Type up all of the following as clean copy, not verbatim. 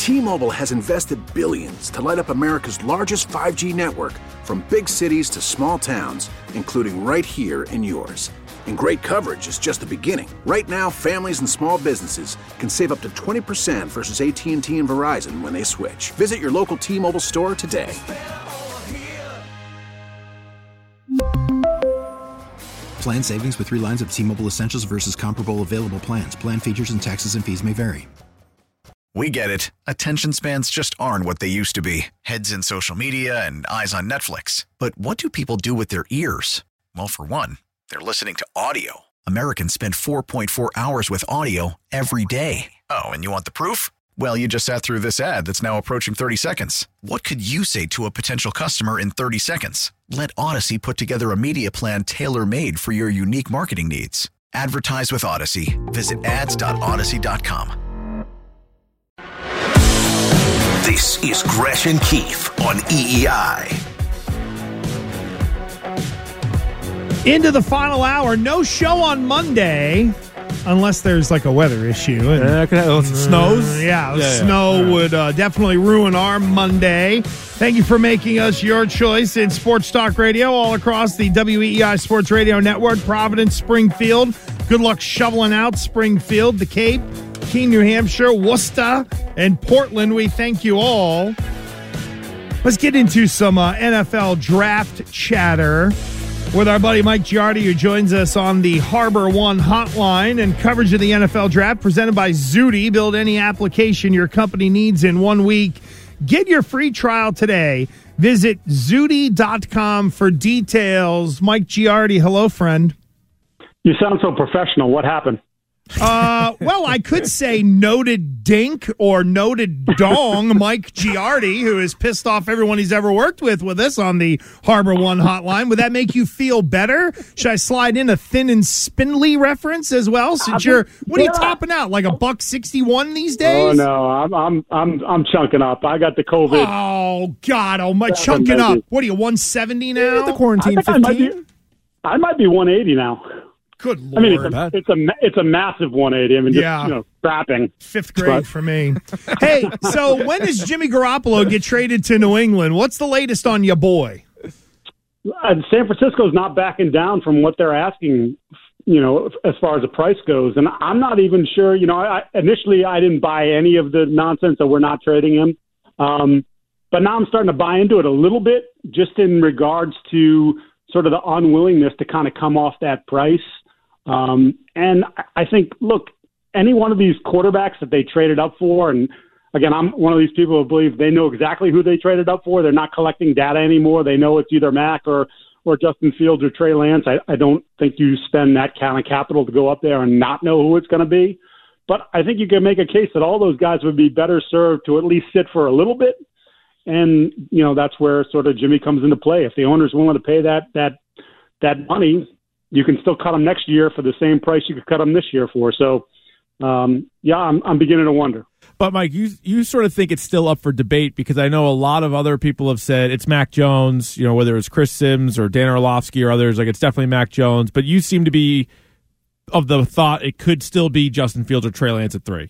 T-Mobile has invested billions to light up America's largest 5G network, from big cities to small towns, including right here in yours. And great coverage is just the beginning. Right now, families and small businesses can save up to 20% versus AT&T and Verizon when they switch. Visit your local T-Mobile store today. Plan savings with 3 lines of T-Mobile Essentials versus comparable available plans. Plan features and taxes and fees may vary. We get it. Attention spans just aren't what they used to be. Heads in social media and eyes on Netflix. But what do people do with their ears? Well, for one, they're listening to audio. Americans spend 4.4 hours with audio every day. Oh, and you want the proof? Well, you just sat through this ad that's now approaching 30 seconds. What could you say to a potential customer in 30 seconds? Let Odyssey put together a media plan tailor-made for your unique marketing needs. Advertise with Odyssey. Visit ads.odyssey.com. This is Gresh and Keefe on EEI. Into the final hour. No show on Monday unless there's like a weather issue. And, it snows? Snow would definitely ruin our Monday. Thank you for making us your choice in Sports Talk Radio all across the WEEI Sports Radio Network, Providence, Springfield. Good luck shoveling out Springfield, the Cape, Keene, New Hampshire, Worcester, and Portland. We thank you all. Let's get into some NFL draft chatter with our buddy Mike Giardi, who joins us on the Harbor One hotline, and coverage of the NFL draft presented by Zudy. Build any application your company needs in 1 week. Get your free trial today. Visit Zudy.com for details. Mike Giardi, hello, friend. You sound so professional. What happened? Well, I could say noted dink or noted dong Mike Giardi, who has pissed off everyone he's ever worked with us on the Harbor One hotline. Would that make you feel better? Should I slide in a Thin and Spindly reference as well? Since what are you topping out, like $1.61 these days? Oh no, I'm chunking up. I got the COVID. Oh God, oh my, chunking up. What are you, 170 now? The quarantine 15. I might be 180 now. Good Lord. I mean, it's a massive 180. I mean, scrapping. Fifth grade for me. Hey, so when does Jimmy Garoppolo get traded to New England? What's the latest on your boy? San Francisco's not backing down from what they're asking, as far as the price goes. And I'm not even sure, initially I didn't buy any of the nonsense that we're not trading him. But now I'm starting to buy into it a little bit, just in regards to sort of the unwillingness to kind of come off that price. And I think, look, any one of these quarterbacks that they traded up for, and again, I'm one of these people who believe they know exactly who they traded up for. They're not collecting data anymore. They know it's either Mac or Justin Fields or Trey Lance. I don't think you spend that kind of capital to go up there and not know who it's going to be. But I think you can make a case that all those guys would be better served to at least sit for a little bit. And, that's where sort of Jimmy comes into play. If the owner's willing to pay that money, you can still cut them next year for the same price you could cut them this year for. So, I'm beginning to wonder. But, Mike, you sort of think it's still up for debate, because I know a lot of other people have said it's Mac Jones, whether it's Chris Sims or Dan Orlovsky or others, like it's definitely Mac Jones. But you seem to be of the thought it could still be Justin Fields or Trey Lance at 3.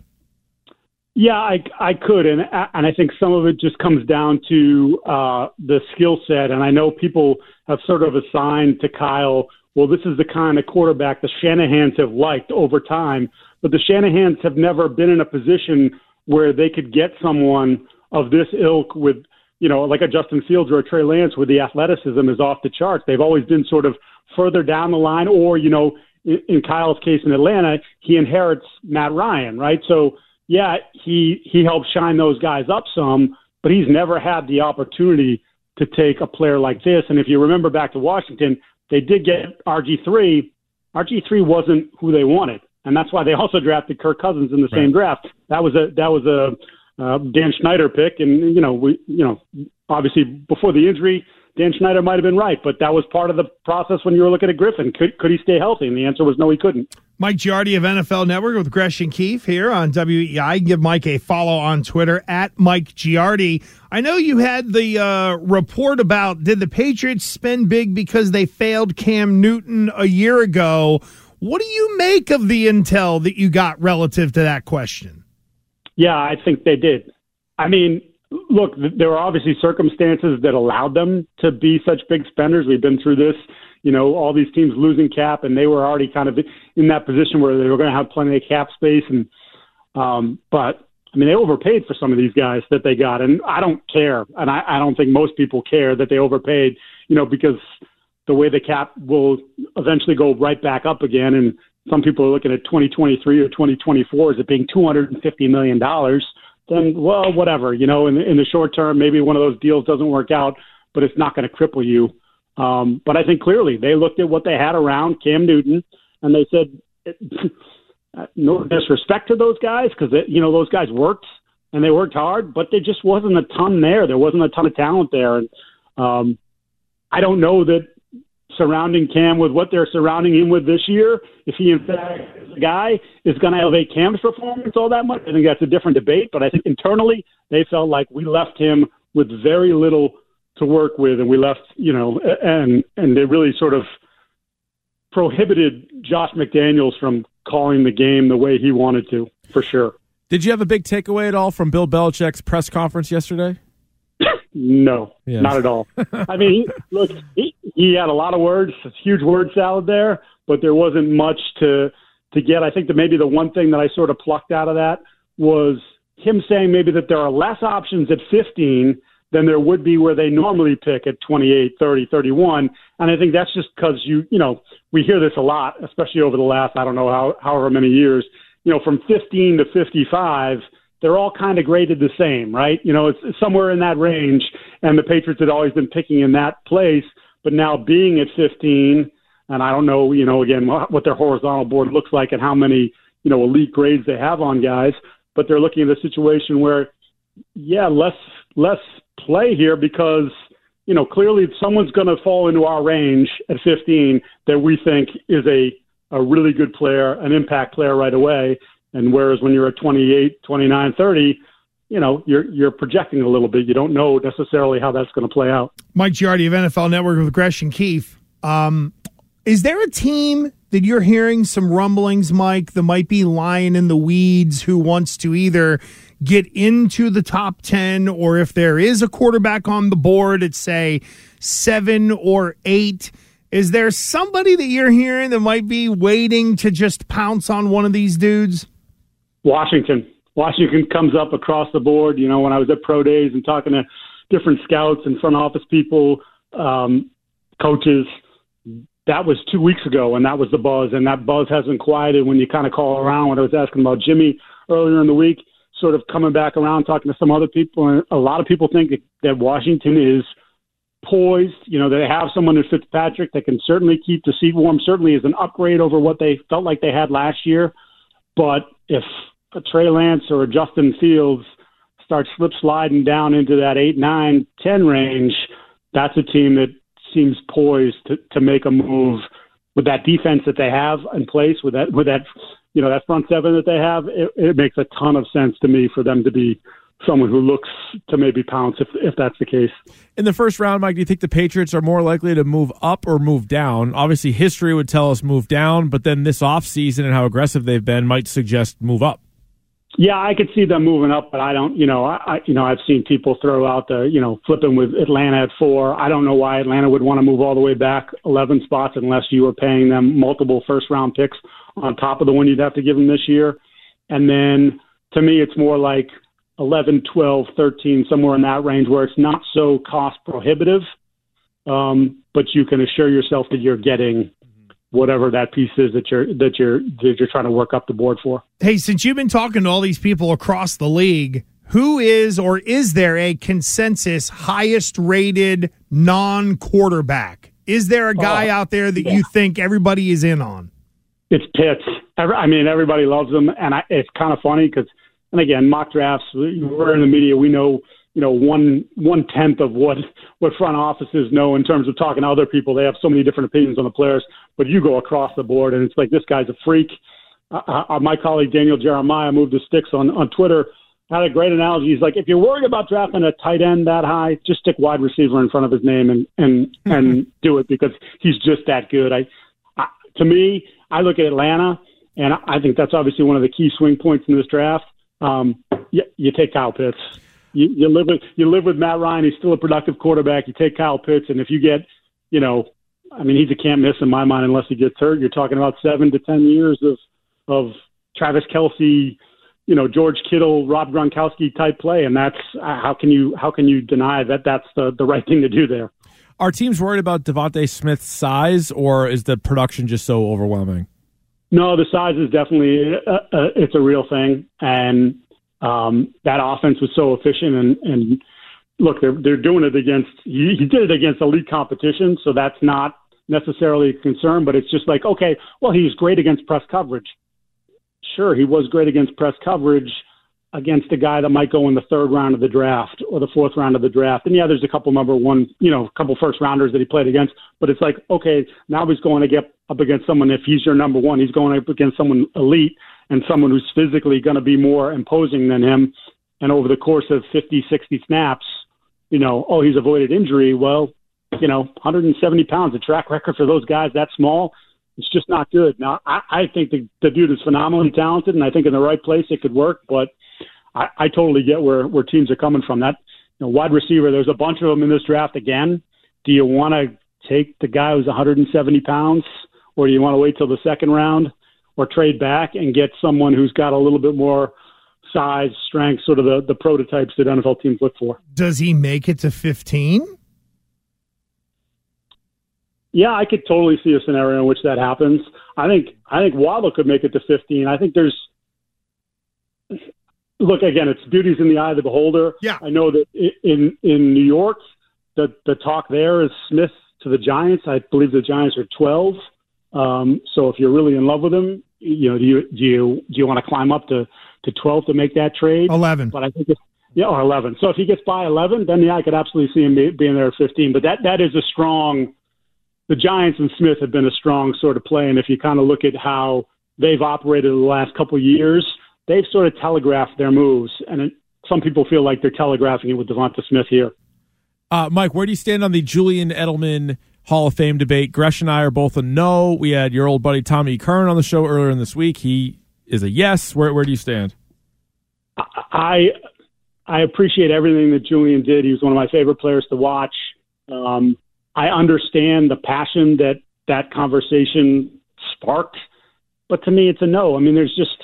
Yeah, I could, and I think some of it just comes down to the skill set. And I know people have sort of assigned to Kyle, well, this is the kind of quarterback the Shanahans have liked over time, but the Shanahans have never been in a position where they could get someone of this ilk with, like a Justin Fields or a Trey Lance, where the athleticism is off the charts. They've always been sort of further down the line, or, in Kyle's case in Atlanta, he inherits Matt Ryan, right? So, yeah, he helped shine those guys up some, but he's never had the opportunity to take a player like this. And if you remember back to Washington, they did get RG3. RG3 wasn't who they wanted, and that's why they also drafted Kirk Cousins in the same draft. That was a Dan Snyder pick, and obviously before the injury, Dan Snyder might have been right, but that was part of the process when you were looking at Griffin. Could he stay healthy? And the answer was no, he couldn't. Mike Giardi of NFL Network with Gresh and Keefe here on WEI. Give Mike a follow on Twitter at Mike Giardi. I know you had the report about, did the Patriots spend big because they failed Cam Newton a year ago? What do you make of the intel that you got relative to that question? Yeah, I think they did. I mean, look, there are obviously circumstances that allowed them to be such big spenders. We've been through this, all these teams losing cap, and they were already kind of in that position where they were going to have plenty of cap space. And but I mean, they overpaid for some of these guys that they got, and I don't care, and I don't think most people care that they overpaid, because the way the cap will eventually go right back up again, and some people are looking at 2023 or 2024 as it being $250 million. Then, well, whatever, in the short term, maybe one of those deals doesn't work out, but it's not going to cripple you. But I think clearly they looked at what they had around Cam Newton, and they said, no disrespect to those guys, because, those guys worked, and they worked hard, but there just wasn't a ton there. There wasn't a ton of talent there. And I don't know that surrounding Cam with what they're surrounding him with this year, if he in fact is a guy, is going to elevate Cam's performance all that much. I think that's a different debate, but I think internally they felt like we left him with very little to work with, and we left, and they really sort of prohibited Josh McDaniels from calling the game the way he wanted to, for sure. Did you have a big takeaway at all from Bill Belichick's press conference yesterday? No, not at all. I mean, look, he had a lot of words, huge word salad there, but there wasn't much to get. I think that maybe the one thing that I sort of plucked out of that was him saying maybe that there are less options at 15 than there would be where they normally pick at 28, 30, 31. And I think that's just because we hear this a lot, especially over the last, I don't know, however many years, from 15 to 55, they're all kind of graded the same, right? It's somewhere in that range, and the Patriots had always been picking in that place, but now being at 15, and I don't know, again, what their horizontal board looks like and how many, elite grades they have on guys, but they're looking at a situation where, less play here because, clearly if someone's going to fall into our range at 15 that we think is a really good player, an impact player right away. And whereas when you're at 28, 29, 30, you're projecting a little bit. You don't know necessarily how that's going to play out. Mike Giardi of NFL Network with Gresh and Keefe. Is there a team that you're hearing some rumblings, Mike, that might be lying in the weeds who wants to either get into the top 10 or if there is a quarterback on the board at, say, 7 or 8? Is there somebody that you're hearing that might be waiting to just pounce on one of these dudes? Washington comes up across the board. When I was at Pro Days and talking to different scouts and front office people, coaches, that was 2 weeks ago, and that was the buzz, and that buzz hasn't quieted when you kind of call around. When I was asking about Jimmy earlier in the week, sort of coming back around, talking to some other people, and a lot of people think that Washington is poised. They have someone in Fitzpatrick that can certainly keep the seat warm, certainly is an upgrade over what they felt like they had last year. But if a Trey Lance or a Justin Fields starts slip sliding down into that 8, 9, 10 range, that's a team that seems poised to make a move with that defense that they have in place, with that that front seven that they have. It makes a ton of sense to me for them to be someone who looks to maybe pounce if that's the case. In the first round, Mike, do you think the Patriots are more likely to move up or move down? Obviously, history would tell us move down, but then this offseason and how aggressive they've been might suggest move up. Yeah, I could see them moving up, but I don't, I've seen people throw out the, flipping with Atlanta at 4. I don't know why Atlanta would want to move all the way back 11 spots unless you were paying them multiple first-round picks on top of the one you'd have to give them this year. And then, to me, it's more like 11, 12, 13, somewhere in that range where it's not so cost prohibitive, but you can assure yourself that you're getting whatever that piece is that you're trying to work up the board for. Hey, since you've been talking to all these people across the league, who is or is there a consensus highest rated non-quarterback? Is there a guy out there that you think everybody is in on? It's Pitts. Everybody loves him, and it's kind of funny because, and again, mock drafts, we're in the media, we know, 1/10 of what front offices know in terms of talking to other people. They have so many different opinions on the players, but you go across the board, and it's like, this guy's a freak. My colleague Daniel Jeremiah moved the sticks on Twitter, had a great analogy. He's like, if you're worried about drafting a tight end that high, just stick wide receiver in front of his name and do it, because he's just that good. To me, I look at Atlanta, and I think that's obviously one of the key swing points in this draft. You take Kyle Pitts. You live with Matt Ryan. He's still a productive quarterback. You take Kyle Pitts, and if you get, he's a can't miss in my mind unless he gets hurt. You're talking about 7 to 10 years of Travis Kelce, George Kittle, Rob Gronkowski type play, and that's how can you deny that that's the right thing to do there? Are teams worried about Devontae Smith's size, or is the production just so overwhelming? No, the size is definitely it's a real thing, and that offense was so efficient. And look, they're doing it against he did it against elite competition, so that's not necessarily a concern. But it's just like, okay, well, he's great against press coverage. Sure, he was great against press coverage against a guy that might go in the 3rd round of the draft or the 4th round of the draft. And yeah, there's a couple couple first rounders that he played against, but it's like, okay, now he's going to get up against someone. If he's your number one, he's going up against someone elite and someone who's physically going to be more imposing than him. And over the course of 50, 60 snaps, he's avoided injury. Well, 170 pounds, a track record for those guys that small, it's just not good. Now, I think the dude is phenomenally talented, and I think in the right place it could work, but I totally get where teams are coming from. That wide receiver, there's a bunch of them in this draft again. Do you want to take the guy who's 170 pounds, or do you want to wait till the 2nd round, or trade back and get someone who's got a little bit more size, strength, sort of the prototypes that NFL teams look for? Does he make it to 15? Yeah, I could totally see a scenario in which that happens. I think Waddle could make it to 15. I think look, again, it's beauty's in the eye of the beholder. Yeah. I know that in New York, the talk there is Smith to the Giants. I believe the Giants are 12. So if you're really in love with him, do you want to climb up to 12 to make that trade? 11. But I think or 11. So if he gets by 11, then yeah, I could absolutely see him being there at 15. But that is a strong. The Giants and Smith have been a strong sort of play, and if you kind of look at how they've operated the last couple of years, they've sort of telegraphed their moves, and some people feel like they're telegraphing it with Devonta Smith here. Mike, where do you stand on the Julian Edelman Hall of Fame debate? Gresh and I are both a no. We had your old buddy Tommy Kern on the show earlier in this week. He is a yes. Where do you stand? I appreciate everything that Julian did. He was one of my favorite players to watch. I understand the passion that conversation sparked, but to me, it's a no. I mean, there's just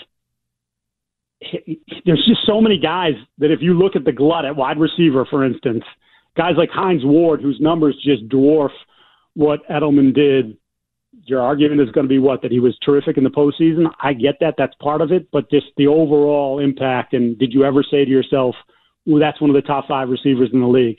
so many guys that if you look at the glut at wide receiver, for instance, guys like Hines Ward, whose numbers just dwarf what Edelman did, your argument is going to be that he was terrific in the postseason. I get that. That's part of it, but just the overall impact. And did you ever say to yourself, "Ooh, that's one of the top 5 receivers in the league"?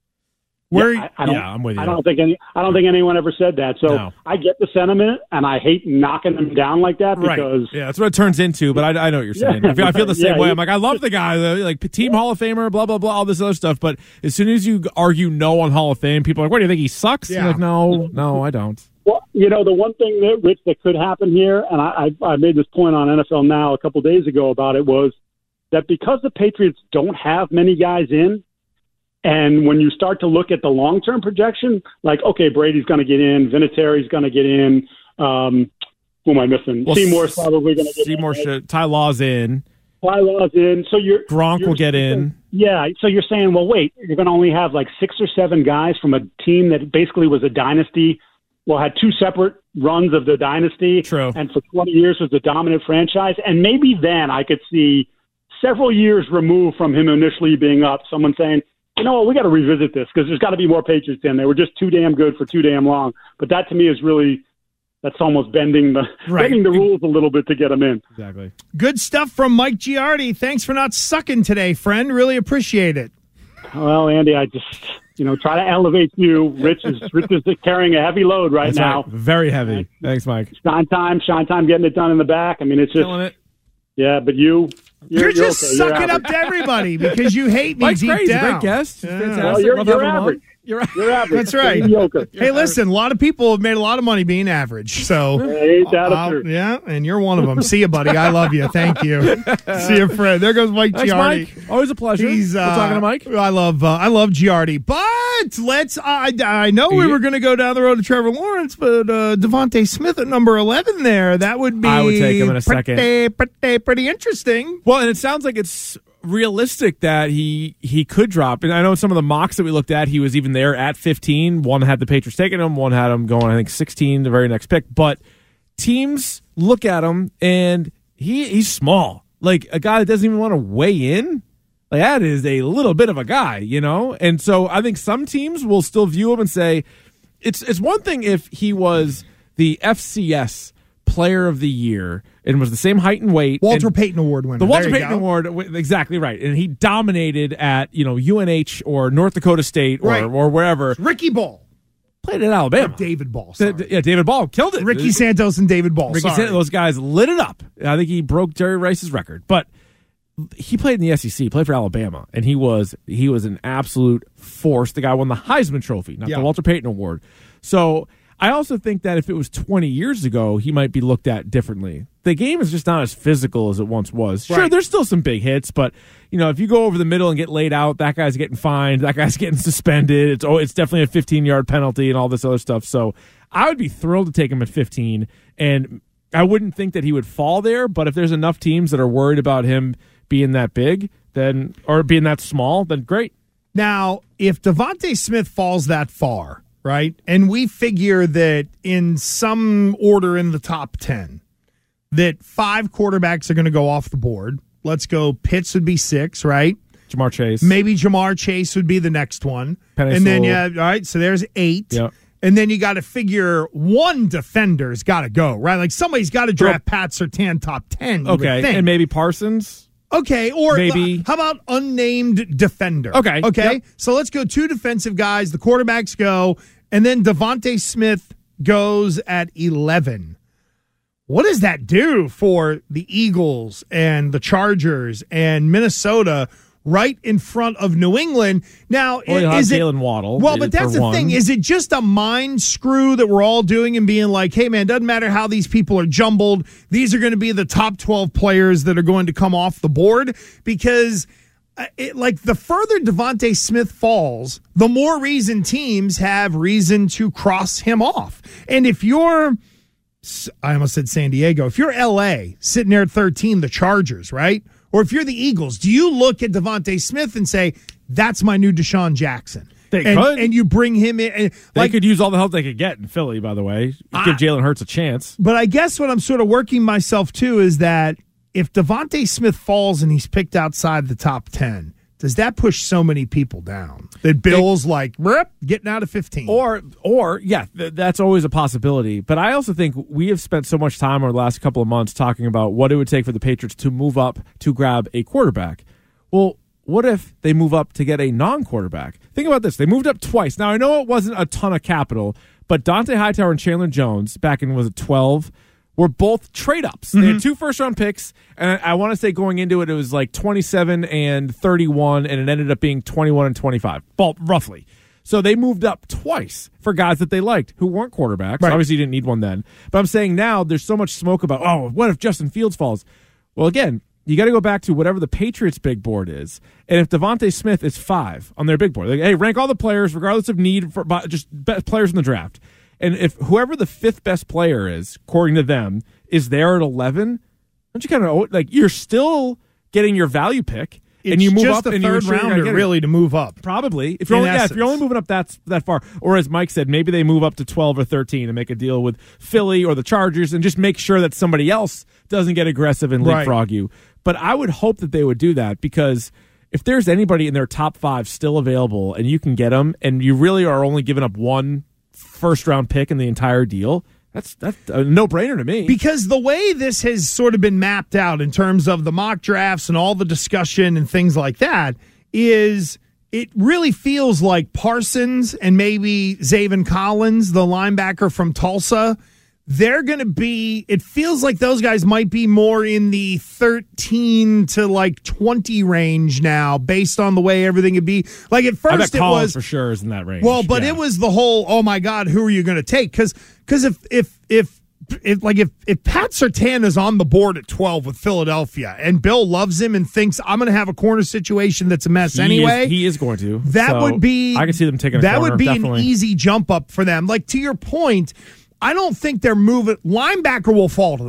I'm with you. I don't think anyone ever said that. So no. I get the sentiment, and I hate knocking them down like that because that's what it turns into. But I know what you're saying. I feel the same way. I'm like, I love the guy, like team Hall of Famer, blah blah blah, all this other stuff. But as soon as you argue no on Hall of Fame, people are like, "What do you think? He sucks?" Yeah. Like, no, I don't. Well, the one thing that could happen here, and I made this point on NFL Now a couple of days ago about it, was that because the Patriots don't have many guys in. And when you start to look at the long-term projection, like, okay, Brady's going to get in, Vinatieri's going to get in. Who am I missing? Well, Seymour's probably going to get in. Ty Law's in. So Gronk will get in. Yeah. So you're saying, well, wait, you're going to only have like 6 or 7 guys from a team that basically was a dynasty. Well, had 2 separate runs of the dynasty. True. And for 20 years was the dominant franchise. And maybe then I could see several years removed from him initially being up, someone saying, you know what, we got to revisit this because there's got to be more Patriots in. They were just too damn good for too damn long. But that to me is really, that's almost bending the rules a little bit to get them in. Exactly. Good stuff from Mike Giardi. Thanks for not sucking today, friend. Really appreciate it. Well, Andy, I just, try to elevate you. Rich is carrying a heavy load right now. Right. Very heavy. Thanks, Mike. Shine time getting it done in the back. I mean, it's just. Killing it. Yeah, but you're just okay. sucking up to everybody because you hate me Mike's deep great. down. He's a great guest. Yeah. Fantastic. Well, you're average. You're average. That's right. Mediocre. Hey, listen, a lot of people have made a lot of money being average. So, yeah, and you're one of them. See you, buddy. I love you. Thank you. See you, friend. There goes Mike Giardi. Mike. Always a pleasure. We're talking to Mike. I love Giardi. But let's. I know we were going to go down the road to Trevor Lawrence, but Devontae Smith at number 11 there. That would be. I would take him in a second. Pretty interesting. Well, and it sounds like it's realistic that he could drop. And I know some of the mocks that we looked at, he was even there at 15. One had the Patriots taking him. One had him going, I think, 16, the very next pick. But teams look at him, and he's small. Like a guy that doesn't even want to weigh in. Like that is a little bit of a guy, you know? And so I think some teams will still view him and say, it's one thing if he was the FCS Player of the Year and was the same height and weight. Walter Payton Award winner. The Walter Payton Award, exactly right. And he dominated at, UNH or North Dakota State or wherever. Ricky Ball. Played at Alabama. David Ball. David Ball killed it. Ricky Santos and David Ball. Santos, those guys lit it up. I think he broke Jerry Rice's record. But he played in the SEC, played for Alabama, and he was an absolute force. The guy won the Heisman Trophy, not the Walter Payton Award. So I also think that if it was 20 years ago, he might be looked at differently. The game is just not as physical as it once was. Sure, there's still some big hits, but if you go over the middle and get laid out, that guy's getting fined, that guy's getting suspended. It's definitely a 15-yard penalty and all this other stuff. So I would be thrilled to take him at 15, and I wouldn't think that he would fall there, but if there's enough teams that are worried about him being that big, then or being that small, then great. Now, if Devontae Smith falls that far, right, and we figure that in some order in the top 10, that 5 quarterbacks are going to go off the board. Let's go. Pitts would be 6, right? Jamar Chase. Maybe Jamar Chase would be the next one. Penny and then, Sewell. all right, so there's 8. Yep. And then you got to figure one defender's got to go, right? Like somebody's got to draft Pat Surtain top 10. Okay, and maybe Parsons. Okay, or maybe. How about unnamed defender? Okay. Yep. So let's go 2 defensive guys. The quarterbacks go, and then Devontae Smith goes at 11. What does that do for the Eagles and the Chargers and Minnesota right in front of New England? Now, is it Jalen Waddle? Well, but that's the thing. Is it just a mind screw that we're all doing and being like, hey, man, doesn't matter how these people are jumbled. These are going to be the top 12 players that are going to come off the board? Because the further Devontae Smith falls, the more reason teams have reason to cross him off. And if you're, I almost said San Diego, if you're LA sitting there at 13, the Chargers, right? Or if you're the Eagles, do you look at Devontae Smith and say, that's my new Deshaun Jackson? They could. And you bring him in. And they could use all the help they could get in Philly, by the way. Give Jalen Hurts a chance. But I guess what I'm sort of working myself to is that if Devontae Smith falls and he's picked outside the top 10, does that push so many people down that Bill's getting out of 15? Or that's always a possibility. But I also think we have spent so much time over the last couple of months talking about what it would take for the Patriots to move up to grab a quarterback. Well, what if they move up to get a non-quarterback? Think about this. They moved up twice. Now, I know it wasn't a ton of capital, but Dante Hightower and Chandler Jones back in, was it 12? Were both trade-ups. They had 2 first-round picks, and I want to say going into it, it was like 27 and 31, and it ended up being 21 and 25, roughly. So they moved up twice for guys that they liked who weren't quarterbacks. Right. Obviously, you didn't need one then. But I'm saying now there's so much smoke about, what if Justin Fields falls? Well, again, you got to go back to whatever the Patriots' big board is. And if Devontae Smith is 5 on their big board, hey, rank all the players regardless of need for just best players in the draft. And if whoever the 5th best player is, according to them, is there at 11, don't you kind of you're still getting your value pick, and you move just up, the third rounder really to move up. Probably, if you're only moving up that far, or as Mike said, maybe they move up to 12 or 13 and make a deal with Philly or the Chargers, and just make sure that somebody else doesn't get aggressive and leapfrog you. But I would hope that they would do that, because if there's anybody in their top 5 still available and you can get them, and you really are only giving up one first-round pick in the entire deal, that's a no-brainer to me. Because the way this has sort of been mapped out in terms of the mock drafts and all the discussion and things like that is it really feels like Parsons and maybe Zaven Collins, the linebacker from Tulsa, they're going to be, it feels like those guys might be more in the 13 to 20 range now based on the way everything would be. Like at first I bet it Collins was for sure is in that range. Well, but it was the whole, oh my God, who are you going to take? Because if Pat Surtain is on the board at 12 with Philadelphia and Bill loves him and thinks I'm going to have a corner situation that's a mess anyway, he is going to. That would be, I can see them taking a that corner, would be definitely. an easy jump up for them. Like to your point, I don't think they're moving. Linebacker will fall to them.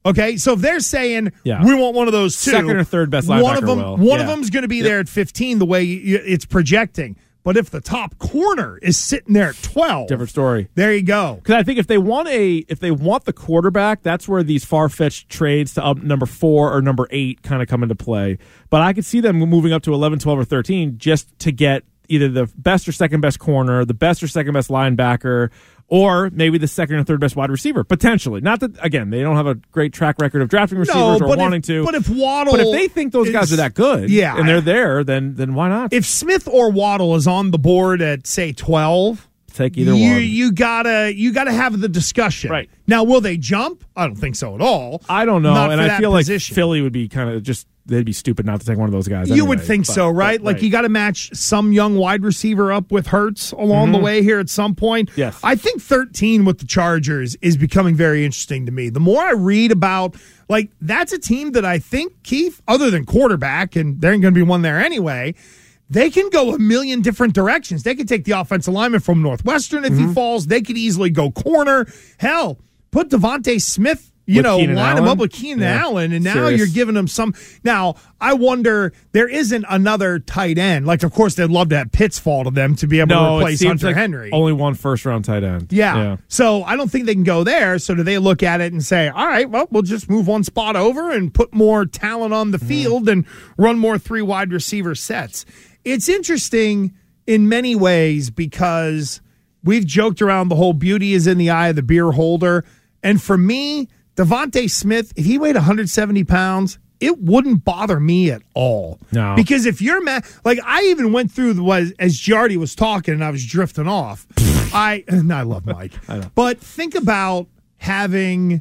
Okay, so if they're saying Yeah. we want one of those two, Second or third best linebacker, one of them's going to be there at 15 the way it's projecting. But if the top corner is sitting there at 12, different story. There you go. Because I think if they want the quarterback, that's where these far-fetched trades to up number 4 or number 8 kind of come into play. But I could see them moving up to 11, 12, or 13 just to get either the best or second best corner, the best or second best linebacker, or maybe the second or third best wide receiver, potentially. Not that, again, they don't have a great track record of drafting receivers or wanting to. But if Waddle, but if they think those guys are that good, and they're there, then why not? If Smith or Waddle is on the board at say 12, take either one. You gotta have the discussion. Right. Now, will they jump? I don't think so at all. I don't know, and I feel position. like Philly would be kind of just. They'd be stupid not to take one of those guys. You would think so, right? Like you got to match some young wide receiver up with Hurts along the way here at some point. Yes. I think 13 with the Chargers is becoming very interesting to me. The more I read about, like, that's a team that I think, Keith, other than quarterback, and there ain't going to be one there anyway, they can go a million different directions. They could take the offensive lineman from Northwestern if he falls. They could easily go corner. Hell, put Devontae Smith, line him up with Keenan Allen, and now you're giving him some. Now, I wonder, there isn't another tight end. Like, of course, they'd love to have Pitts fall to them to be able to replace Hunter Henry. Only one first-round tight end. Yeah. So I don't think they can go there. So do they look at it and say, all right, well, we'll just move one spot over and put more talent on the field and run more 3 wide receiver sets? It's interesting in many ways because we've joked around the whole beauty is in the eye of the beer holder. And for me, Devontae Smith, if he weighed 170 pounds, it wouldn't bother me at all. No. Because if you're like I even went through as Giardi was talking and I was drifting off. I love Mike. I know. But think about having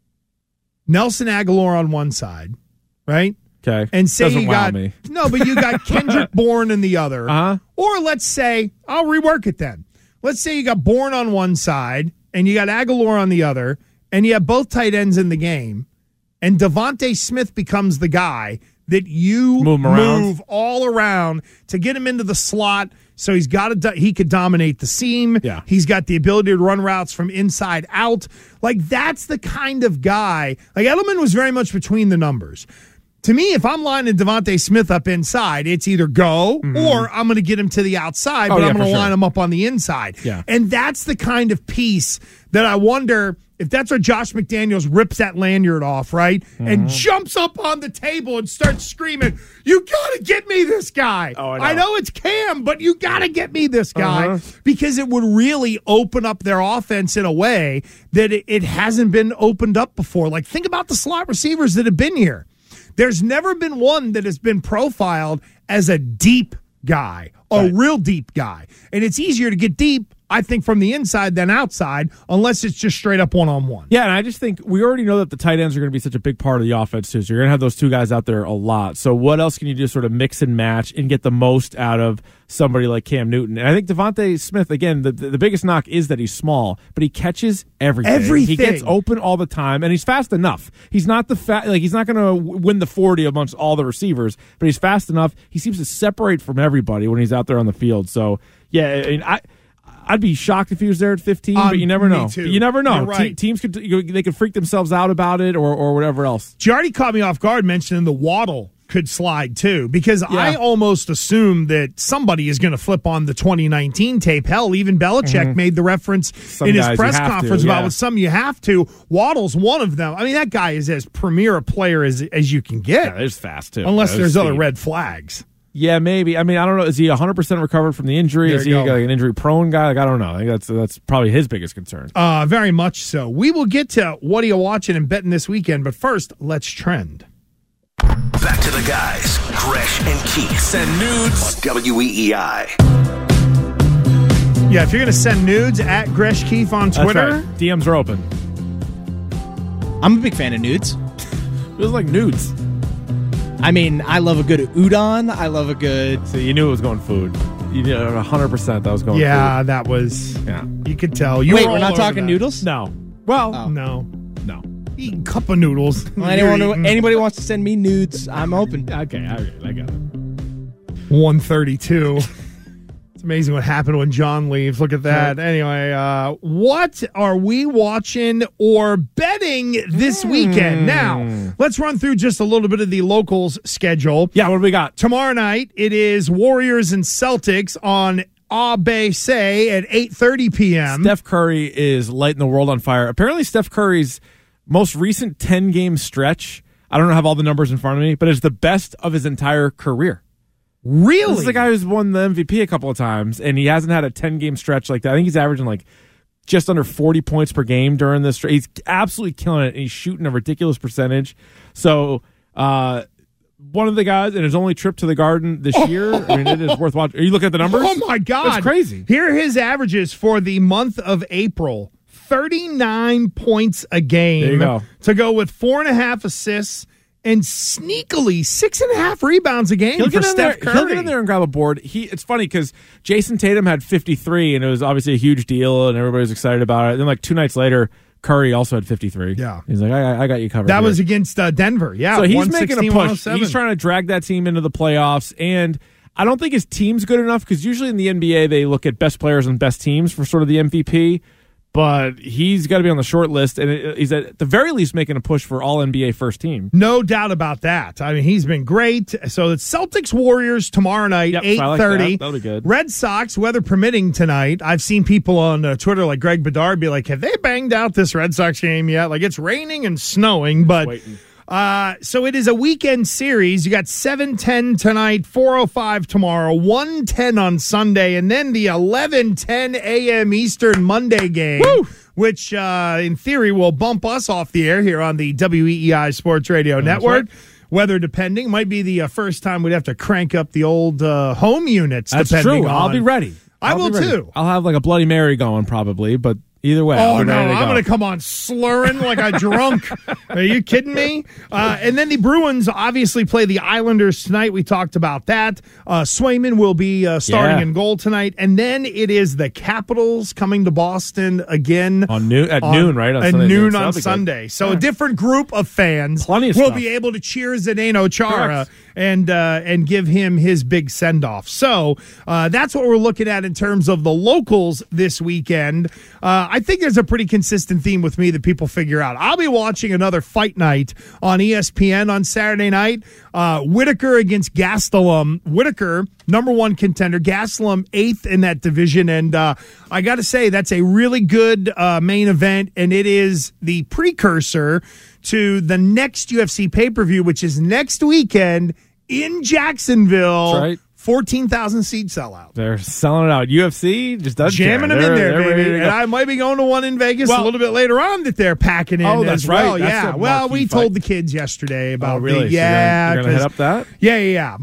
Nelson Aguilar on one side, right? Okay. And say Doesn't you wow got me. No, but you got Kendrick Bourne in the other. Uh-huh. Or let's say, I'll rework it then. Let's say you got Bourne on one side and you got Aguilar on the other. And you have both tight ends in the game, and Devontae Smith becomes the guy that you move all around to get him into the slot. So he could dominate the seam. Yeah. He's got the ability to run routes from inside out. Like, that's the kind of guy. Like, Edelman was very much between the numbers. To me, if I'm lining Devontae Smith up inside, it's either go or I'm going to get him to the outside, but I'm going to line him up on the inside. Yeah. And that's the kind of piece that I wonder if that's where Josh McDaniels rips that lanyard off, right? And jumps up on the table and starts screaming, you got to get me this guy. Oh, I know it's Cam, but you got to get me this guy because it would really open up their offense in a way that it hasn't been opened up before. Like, think about the slot receivers that have been here. There's never been one that has been profiled as a deep guy, real deep guy. And it's easier to get deep, I think, from the inside than outside, unless it's just straight up one-on-one. Yeah, and I just think we already know that the tight ends are going to be such a big part of the offense, too. So you're going to have those two guys out there a lot. So what else can you do to sort of mix and match and get the most out of somebody like Cam Newton? And I think Devontae Smith, again, the biggest knock is that he's small, but he catches everything. He gets open all the time, and he's fast enough. He's not he's not going to win the 40 amongst all the receivers, but he's fast enough. He seems to separate from everybody when he's out there on the field. So, yeah, I mean, I'd be shocked if he was there at 15, but you never know. Too. You never know. You're right. Teams could freak themselves out about it or whatever else. Giardi caught me off guard mentioning the Waddle could slide too, because I almost assumed that somebody is going to flip on the 2019 tape. Hell, even Belichick made the reference in his press conference about with some you have to. Waddle's one of them. I mean, that guy is as premier a player as you can get. Yeah, he's fast too. Unless there's other red flags. Yeah, maybe. I mean, I don't know. Is he 100% recovered from the injury? Is he like an injury-prone guy? Like, I don't know. I think that's probably his biggest concern. Very much so. We will get to what are you watching and betting this weekend, but first, let's trend. Back to the guys, Gresh and Keith. Send nudes on WEEI. Yeah, if you're going to send nudes at Gresh Keith on Twitter. That's right. DMs are open. I'm a big fan of nudes. Feels like nudes. I mean, I love a good udon. I love a good... So you knew it was going food. You knew 100% that was going food. Yeah, that was... Yeah. You could tell. Wait, we're not talking noodles? No. Well, no. Eat a cup of noodles. Well, anybody wants to send me nudes, I'm open. Okay, I got it. 132. It's amazing what happened when John leaves. Look at that. Anyway, what are we watching or betting this weekend? Now, let's run through just a little bit of the locals schedule. Yeah, what do we got? Tomorrow night, it is Warriors and Celtics on ABC at 8:30 p.m. Steph Curry is lighting the world on fire. Apparently, Steph Curry's most recent 10-game stretch, I don't have all the numbers in front of me, but it's the best of his entire career. Really? This is the guy who's won the MVP a couple of times, and he hasn't had a 10-game stretch like that. I think he's averaging like just under 40 points per game during this stretch. He's absolutely killing it, and he's shooting a ridiculous percentage. So, one of the guys in his only trip to the Garden this year, I mean, it is worth watching. Are you looking at the numbers? Oh, my God. That's crazy. Here are his averages for the month of April. 39 points a game. There you go. To go with 4.5 assists and sneakily 6.5 rebounds a game for Steph Curry. He'll get in there and grab a board. It's funny because Jason Tatum had 53, and it was obviously a huge deal, and everybody was excited about it. And then like 2 nights later, Curry also had 53. Yeah. He's like, I got you covered. That here. was against Denver. Yeah. So he's making a push. 116-107. He's trying to drag that team into the playoffs, and I don't think his team's good enough because usually in the NBA they look at best players and best teams for sort of the MVP. But he's got to be on the short list, and he's at the very least making a push for all NBA first team. No doubt about that. I mean, he's been great. So it's Celtics Warriors tomorrow night, 8:30. Like that'll be good. Red Sox, weather permitting tonight. I've seen people on Twitter like Greg Bedard be like, have they banged out this Red Sox game yet? Like it's raining and snowing, but so it is a weekend series. You got 7:10 tonight, 4:05 tomorrow, 1:10 on Sunday, and then the 11:10 a.m. Eastern Monday game, which in theory will bump us off the air here on the WEEI Sports Radio Network. Right. Weather depending, might be the first time we'd have to crank up the old home units. That's depending true. on. I'll be ready. I will too. I'll have like a Bloody Mary going probably, but either way. Oh, no, I'm going to come on slurring like a drunk. Are you kidding me? And then the Bruins obviously play the Islanders tonight. We talked about that. Swayman will be starting in goal tonight. And then it is the Capitals coming to Boston again. At noon, right? At noon on Sunday. So a different group of fans will be able to cheer Zdeno Chara and give him his big send-off. So that's what we're looking at in terms of the locals this weekend. I think there's a pretty consistent theme with me that people figure out. I'll be watching another fight night on ESPN on Saturday night. Whitaker against Gastelum. Whitaker, number 1 contender. Gastelum, 8th in that division. And I got to say, that's a really good main event, and it is the precursor to the next UFC pay-per-view, which is next weekend in Jacksonville. That's right. 14,000 seat sellout. They're selling it out. UFC just does jamming them in there, baby. And I might be going to one in Vegas a little bit later on that they're packing in. Oh, that's right. Yeah. Well, we told the kids yesterday about. Oh, really? Yeah. You're gonna hit up that? Yeah.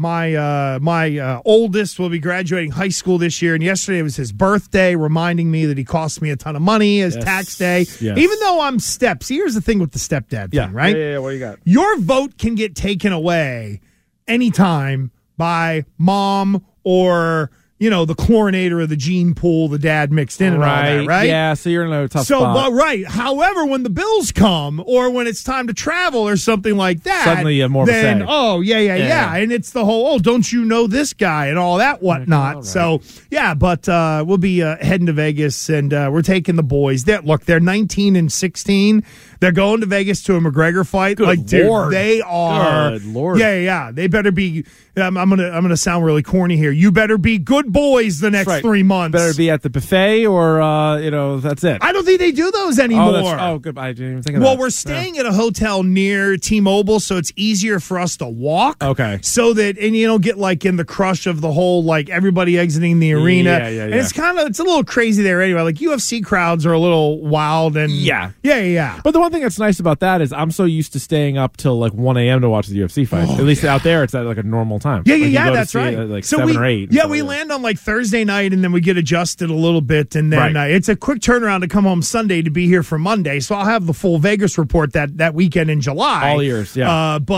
My oldest will be graduating high school this year, and yesterday was his birthday, reminding me that he cost me a ton of money as tax day. Yes. Even though I'm steps. Here's the thing with the stepdad thing, right? Yeah. What do you got? Your vote can get taken away anytime by mom or, the chlorinator or the gene pool the dad mixed in and all that, right? Yeah, so you're in a tough spot. But, right. However, when the bills come or when it's time to travel or something like that, suddenly you have more of a say. Oh, yeah. And it's the whole, don't you know this guy and all that whatnot. Right. So, yeah, but we'll be heading to Vegas, and we're taking the boys. They're 19 and 16. They're going to Vegas to a McGregor fight. Good Lord. Dude, they are. Good Lord. Yeah. They better be. I'm gonna sound really corny here. You better be good boys the next 3 months. Better be at the buffet, or that's it. I don't think they do those anymore. Good. I didn't even think of that. Well, we're staying at a hotel near T-Mobile, so it's easier for us to walk. Okay. So that you don't get like in the crush of the whole like everybody exiting the arena. Yeah. And it's a little crazy there anyway. Like UFC crowds are a little wild and yeah. But the one thing that's nice about that is I'm so used to staying up till like 1 a.m. to watch the UFC fights. At least out there, it's at like a normal time. Yeah, that's right. Like so 7 or 8. Yeah, we land on like Thursday night, and then we get adjusted a little bit, and then it's a quick turnaround to come home Sunday to be here for Monday. So I'll have the full Vegas report that weekend in July. All ears, yeah. So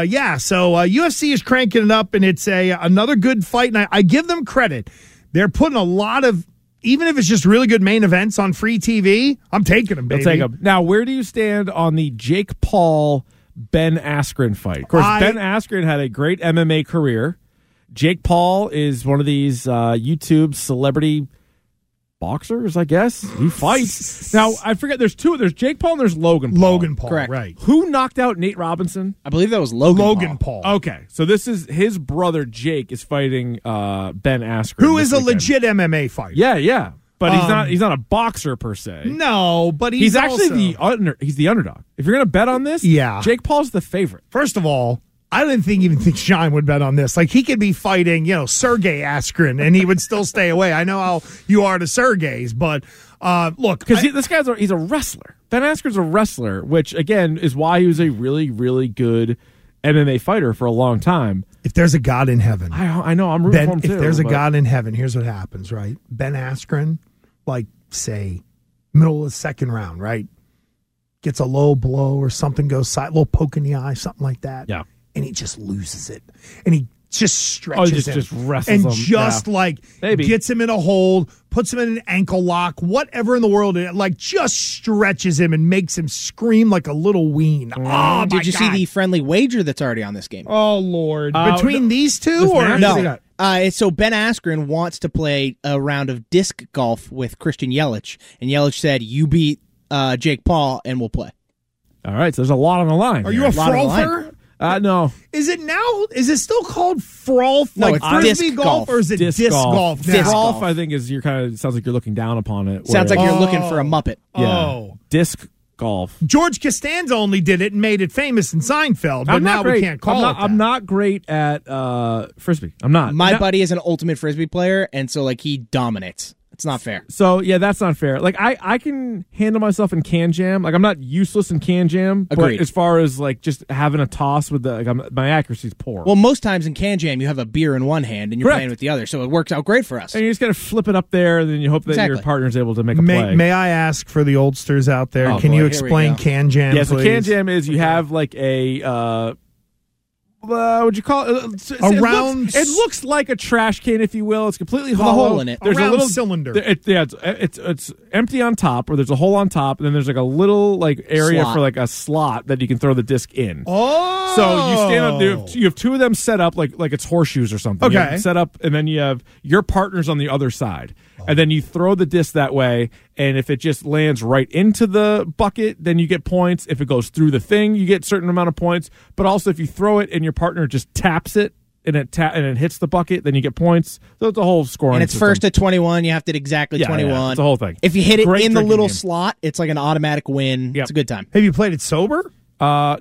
UFC is cranking it up, and it's another good fight night. I give them credit. They're putting a lot of, even if it's just really good main events on free TV, I'm taking them, baby. I'll take them. Now, where do you stand on the Jake Paul Ben Askren fight? Of course, Ben Askren had a great MMA career. Jake Paul is one of these YouTube celebrity boxers, I guess. He fights. Now, I forget, there's two. There's Jake Paul and there's Logan Paul. Logan Paul, Correct. right. Who knocked out Nate Robinson? I believe that was Logan Paul. Okay, so this is his brother Jake is fighting Ben Askren. Who is a weekend. legit MMA fighter. Yeah. But he's not a boxer per se. No, but He's actually also, he's the underdog. If you're going to bet on this, Yeah. Jake Paul's the favorite. First of all, I didn't even think Shine would bet on this. Like, he could be fighting, Sergey Askren, and he would still stay away. I know how you are to Sergey's, but look. Because this guy's he's a wrestler. Ben Askren's a wrestler, which, again, is why he was a really, really good MMA fighter for a long time. If there's a God in heaven. I know, I'm rooting for him, too. If there's a God in heaven, here's what happens, right? Ben Askren, like, say, middle of the second round, right? Gets a low blow or something goes side, a little poke in the eye, something like that. Yeah. And he just loses it. And he just stretches him. Just wrestles him. And gets him in a hold, puts him in an ankle lock, whatever in the world, like just stretches him and makes him scream like a little ween. Oh, Did you see the friendly wager that's already on this game? Oh, Lord. Between these two? Or No. So Ben Askren wants to play a round of disc golf with Christian Yelich, and Yelich said, "You beat Jake Paul, and we'll play." All right, so there's a lot on the line. Are you a frolfer? No. Is it still called frolf? No, like it's frisbee disc golf, golf. or is it disc golf? now? Disc Frolf, golf. I think, is sounds like you're looking down upon it. Sounds like whereas- you're looking for a Muppet. Yeah. Oh. Disc golf. George Costanza only did it and made it famous in Seinfeld, but now we can't call it that. I'm not great at frisbee. I'm not. My buddy is an ultimate frisbee player, and so he dominates. It's not fair. So yeah, that's not fair. Like I can handle myself in Can Jam. Like I'm not useless in Can Jam. Agreed. But as far as like just having a toss with my accuracy's poor. Well, most times in Can Jam, you have a beer in one hand and you're Correct. playing with the other, so it works out great for us. and you just gotta flip it up there, and then you hope that your Exactly. partner's able to make a play. May I ask for the oldsters out there? Oh, can boy. you Here we explain go. Can Jam? Yeah, so please? Can Jam is you have like a what'd you call it? It looks like a trash can, if you will. It's completely a hollow. hole in it. There's A a round little cylinder. It's empty on top, or there's a hole on top, and then there's like a little like area Slot. for like a slot that you can throw the disc in. Oh, So you stand up there. You have two of them set up like it's horseshoes or something. You have Okay. them set up, and then you have your partners on the other side, and then you throw the disc that way. And if it just lands right into the bucket, then you get points. If it goes through the thing, you get a certain amount of points. But also, if you throw it and your partner just taps it and it hits the bucket, then you get points. So it's a whole scoring. And it's system. first to 21. You have to hit exactly Yeah, 21. yeah, it's the whole thing. If you hit it Great in the drinking little game. slot, it's like an automatic win. Yep. It's a good time. have you played it sober? No.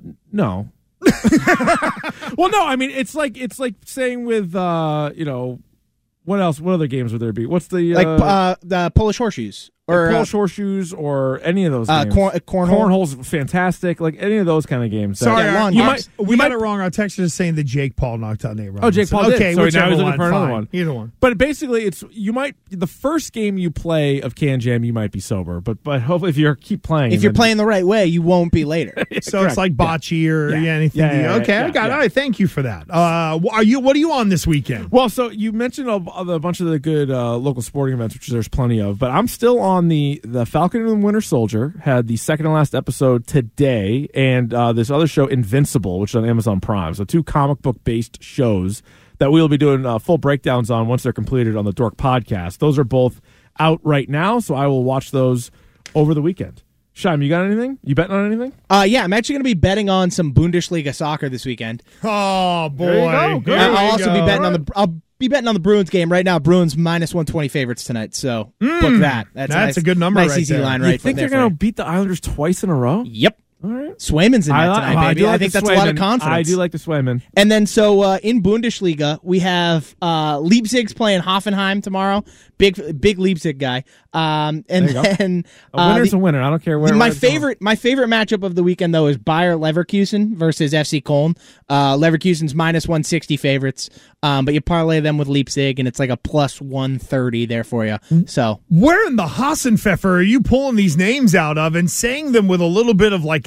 Well, no. I mean, it's like saying with what else? What other games would there be? What's the The Polish horseshoes. Or Polish horseshoes or any of those games. cornhole. Cornhole's fantastic. Like any of those kind of games. Sorry, Yeah, lawn you darts. we got it wrong. Our text is saying that Jake Paul knocked out Nate Robinson. Oh, Jake Paul did. Okay, So now whichever he's looking one, for another fine. one. Either one. But basically, the first game you play of Can Jam, you might be sober. But hopefully, if you keep playing, If you're then- playing the right way, you won't be later. So correct. it's like bocce or anything. Yeah, Okay, yeah, I got it. yeah. All right, thank you for that. What are you on this weekend? Well, so you mentioned a bunch of the good local sporting events, which there's plenty of. But I'm still on the Falcon and the Winter Soldier. Had the second and last episode today, and this other show, Invincible, which is on Amazon Prime. So 2 comic book based shows that we'll be doing full breakdowns on once they're completed on the Dork Podcast. Those are both out right now, so I will watch those over the weekend. Shaim, you got anything? You betting on anything? Yeah, I'm actually going to be betting on some Bundesliga soccer this weekend. Oh boy! There you go. Good. Here we I'll also be go. betting I'll be betting on the Bruins game right now. Bruins minus 120 favorites tonight. So book that. That's a good number Nice right easy there. line You right think there they're for going to you. beat the Islanders twice in a row? Yep. All right. Swayman's in that tonight, baby. I think the that's a lot of Swayman. confidence. I do like the Swayman. And then so in Bundesliga, we have Leipzig's playing Hoffenheim tomorrow. Big Leipzig guy. And then A winner's a winner. I don't care where. my it's going. favorite matchup of the weekend though is Bayer Leverkusen versus FC Köln. Leverkusen's minus 160 favorites, but you parlay them with Leipzig and it's like a plus 130 there for you. So Where in the Hassenpfeffer are you pulling these names out of and saying them with a little bit of like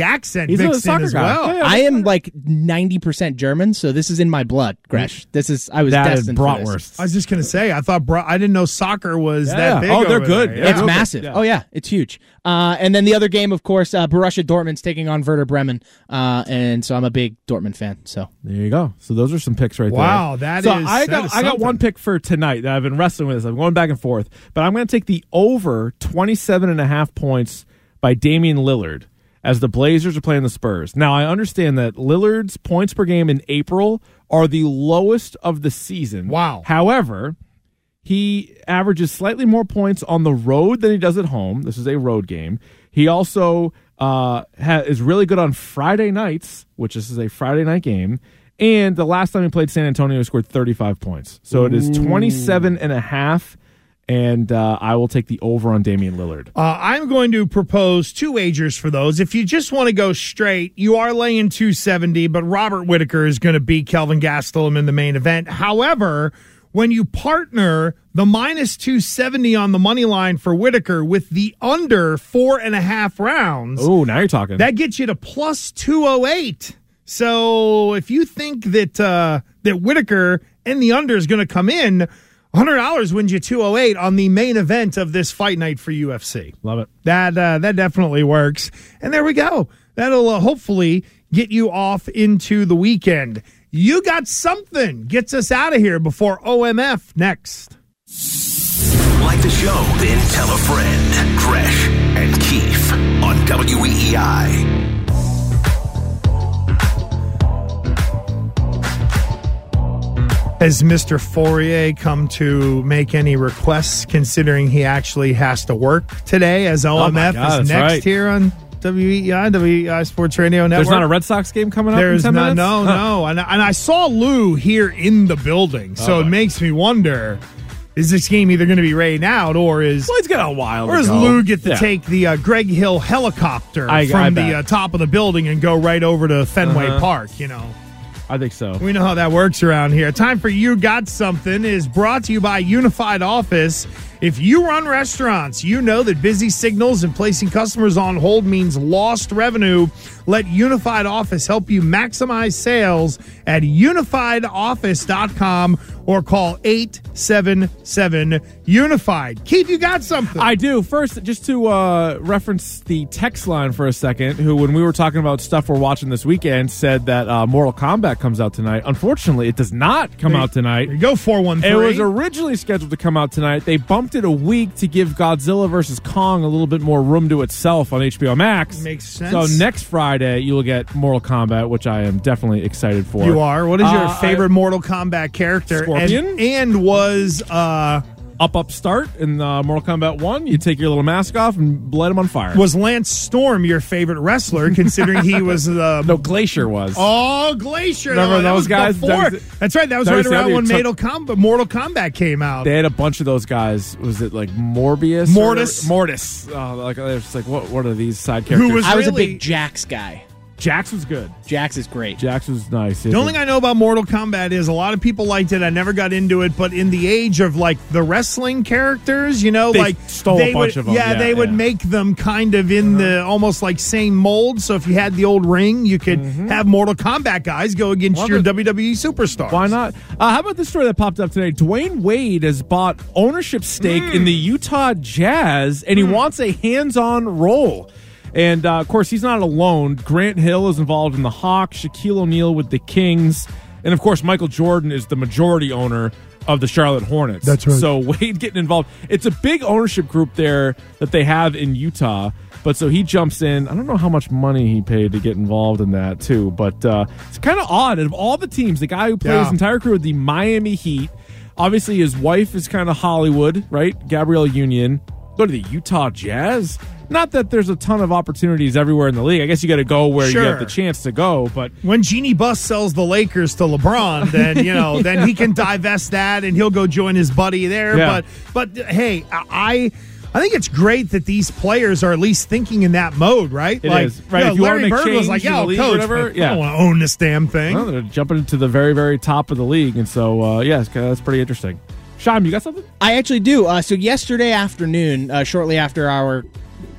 accent He's a mixed in soccer as guy. well. Yeah, I am like 90% German, so this is in my blood, Gresh. I was that destined and for this. bratwurst. I was just going to say, I didn't know soccer was that big. Oh, they're over good. there. Yeah. It's Okay. massive. Yeah. Oh, yeah. It's huge. And then the other game, of course, Borussia Dortmund's taking on Werder Bremen. And so I'm a big Dortmund fan. So There you go. So those are some picks right Wow, there. that is I got something. one pick for tonight that I've been wrestling with this. I'm going back and forth, but I'm going to take the over 27.5 points by Damian Lillard as the Blazers are playing the Spurs. Now, I understand that Lillard's points per game in April are the lowest of the season. Wow. However, he averages slightly more points on the road than he does at home. This is a road game. He also is really good on Friday nights, which this is a Friday night game. And the last time he played San Antonio, he scored 35 points. So it is 27.5, and I will take the over on Damian Lillard. I'm going to propose 2 wagers for those. If you just want to go straight, you are laying 270, but Robert Whitaker is going to beat Kelvin Gastelum in the main event. However, when you partner the minus 270 on the money line for Whitaker with the under 4.5 rounds, Oh, now you're talking. that gets you to plus 208. So if you think that that Whitaker and the under is going to come in, $100 wins you 208 on the main event of this fight night for UFC. Love it. That definitely works. And there we go. That'll hopefully get you off into the weekend. You got something. Gets us out of here before OMF next. Like the show, then tell a friend. Gresh and Keefe on WEEI. Has Mr. Fourier come to make any requests, considering he actually has to work today, as OMF God, is that's next right. here on WEEI Sports Radio Network? There's not a Red Sox game coming up There's in 10 minutes? no. And I saw Lou here in the building, so it makes me wonder, is this game either going to be rained out, or is... Well, he's got a while Or does to go. Lou get to Yeah. take the Greg Hill helicopter I from the bet. top of the building and go right over to Fenway Park, you know? I think so. We know how that works around here. Time for You Got Something is brought to you by Unified Office. If you run restaurants, you know that busy signals and placing customers on hold means lost revenue. Let Unified Office help you maximize sales at unifiedoffice.com or call 877-UNIFIED. Keith, you got something. I do. First, just to reference the text line for a second, who, when we were talking about stuff we're watching this weekend, said that Mortal Kombat comes out tonight. Unfortunately, it does not come out tonight. There you go, 413. It was originally scheduled to come out tonight. They bumped it a week to give Godzilla vs. Kong a little bit more room to itself on HBO Max. Makes sense. So next Friday, you will get Mortal Kombat, which I am definitely excited for. You are. What is your I- favorite Mortal Kombat character? Scorpion? And was Upstart in Mortal Kombat 1, you take your little mask off and light him on fire. was Lance Storm your favorite wrestler, considering he was the No, Glacier was. Glacier. Remember That those was guys? before. That's right. That was right around when WCW Mortal Kombat came out. They had a bunch of those guys. Was it like Morbius? Mortis. Mortis. Oh, like they're just like, what are these side characters? was- I was a really- big Jax guy. Jax was good. Jax is great. Jax was nice. The only thing I know about Mortal Kombat is a lot of people liked it. I never got into it, but in the age of like the wrestling characters, you know, They like stole a bunch of them. Yeah, Yeah, they would yeah. make them kind of in the almost like same mold. So if you had the old ring, you could have Mortal Kombat guys go against Love your it. WWE superstars. Why not? How about this story that popped up today? Dwayne Wade has bought ownership stake in the Utah Jazz, and he wants a hands-on role. And, of course, he's not alone. Grant Hill is involved in the Hawks, Shaquille O'Neal with the Kings, and, of course, Michael Jordan is the majority owner of the Charlotte Hornets. That's right. So Wade getting involved. It's a big ownership group there that they have in Utah. But so he jumps in. I don't know how much money he paid to get involved in that, too. But it's kind of odd. Of all the teams, the guy who played his entire career with the Miami Heat, obviously his wife is kind of Hollywood, right? Gabrielle Union. Go to the Utah Jazz? Not that there's a ton of opportunities everywhere in the league. I guess you got to go where you get the chance to go. But when Jeannie Buss sells the Lakers to LeBron, then then he can divest that and he'll go join his buddy there. Yeah. But hey, I think it's great that these players are at least thinking in that mode, right? It is, right. If you wanna Larry make Bird was change like, in the "Yo, league or coach, whatever, I don't want to own this damn thing." well, they're jumping into the very, very top of the league. And so, yes, that's pretty interesting. Shime, you got something? I actually do. So yesterday afternoon, shortly after our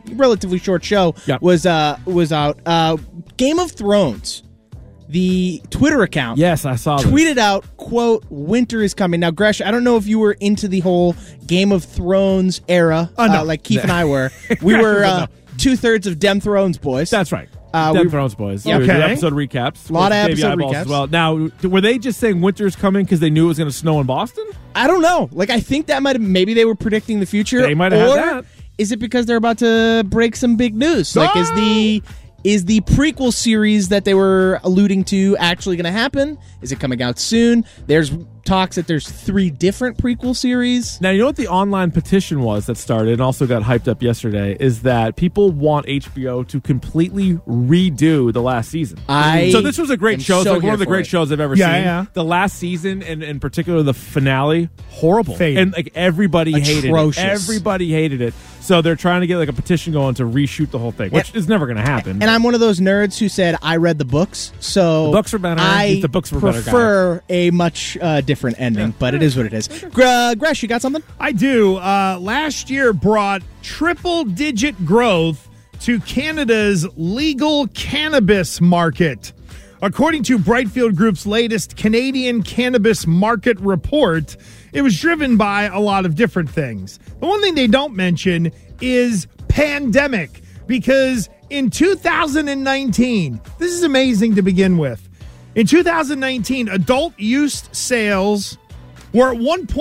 relatively short show Yep. was out. Game of Thrones, the Twitter account. Yes, I saw that. Tweeted out, quote, "Winter is coming." Now, Gresh, I don't know if you were into the whole Game of Thrones era, no. like Keith and I were. We were 2/3 of Dem Thrones boys. That's right. we- Thrones boys. Yeah. We do Okay. episode recaps. A lot of With Davey episode Eyeballs recaps. as well. Now, were they just saying winter's coming because they knew it was going to snow in Boston? I don't know. Like, I think that maybe they were predicting the future. They might have had or that. Is it because they're about to break some big news? Like, is the prequel series that they were alluding to actually going to happen? Is it coming out soon? There's talks that there's 3 different prequel series. Now, you know what the online petition was that started and also got hyped up yesterday is that people want HBO to completely redo the last season. So this was a great am show. It's so like one here of the for great it. shows I've ever Yeah, seen. yeah. The last season, and in particular the finale, horrible. Faded. And like everybody hated it. Atrocious. Everybody hated it. So they're trying to get like a petition going to reshoot the whole thing, which is never going to happen. And I'm one of those nerds who said I read the books, so The books are better. I The books were better, prefer a much different ending, but it is what it is. Gresh, you got something? I do. Last year brought triple-digit growth to Canada's legal cannabis market. According to Brightfield Group's latest Canadian Cannabis Market Report, it was driven by a lot of different things. The one thing they don't mention is pandemic, because in 2019, this is amazing to begin with. In 2019, adult use sales were at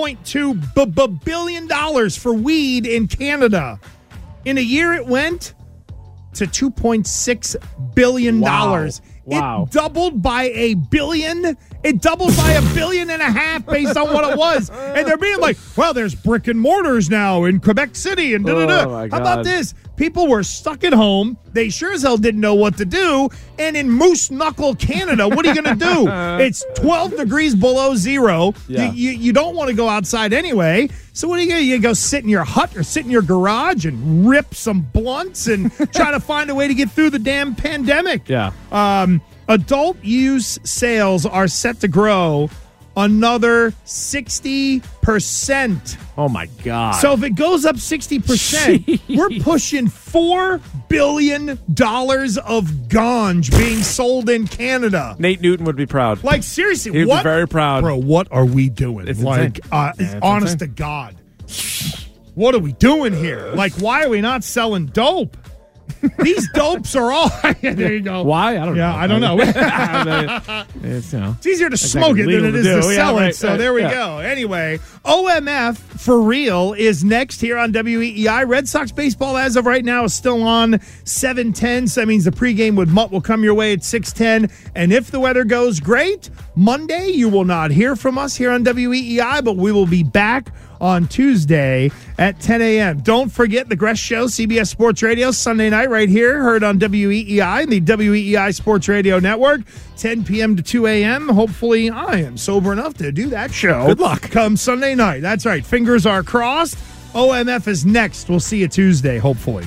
$1.2 billion for weed in Canada. In a year, it went to $2.6 billion. Wow. It doubled by $1 billion. It doubled by $1.5 billion based on what it was. And they're being like, well, there's brick and mortars now in Quebec City and da-da-da. Oh, my How about God. this? People were stuck at home. They sure as hell didn't know what to do. And in Moose Knuckle, Canada, what are you going to do? It's 12 degrees below zero. Yeah. You don't want to go outside anyway. So what are you going to do? You go sit in your hut or sit in your garage and rip some blunts and try to find a way to get through the damn pandemic. Yeah. Adult use sales are set to grow another 60%. Oh, my God. So if it goes up 60%, we're pushing $4 billion of ganj being sold in Canada. Nate Newton would be proud. Like, seriously, He'd be what? very proud. Bro, what are we doing? It's like, insane. it's it's honest insane. to God. What are we doing here? Like, why are we not selling dope? These dopes are all... There you go. Why? I don't know. Yeah, I don't know. It's, you know. It's easier to smoke it than legal it to is to do. sell Yeah, it. right, So right, there we yeah. go. Anyway, OMF for real is next here on WEEI. Red Sox baseball as of right now is still on 7:10. So that means the pregame with Mutt will come your way at 6:10. And if the weather goes great, Monday you will not hear from us here on WEEI, but we will be back on Tuesday at 10 a.m. Don't forget the Gresh Show, CBS Sports Radio, Sunday night right here, heard on WEEI, the WEEI Sports Radio Network, 10 p.m. to 2 a.m. Hopefully I am sober enough to do that show. Good luck. Come Sunday night. That's right. Fingers are crossed. OMF is next. We'll see you Tuesday, hopefully.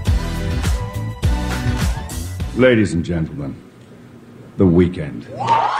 Ladies and gentlemen, the weekend.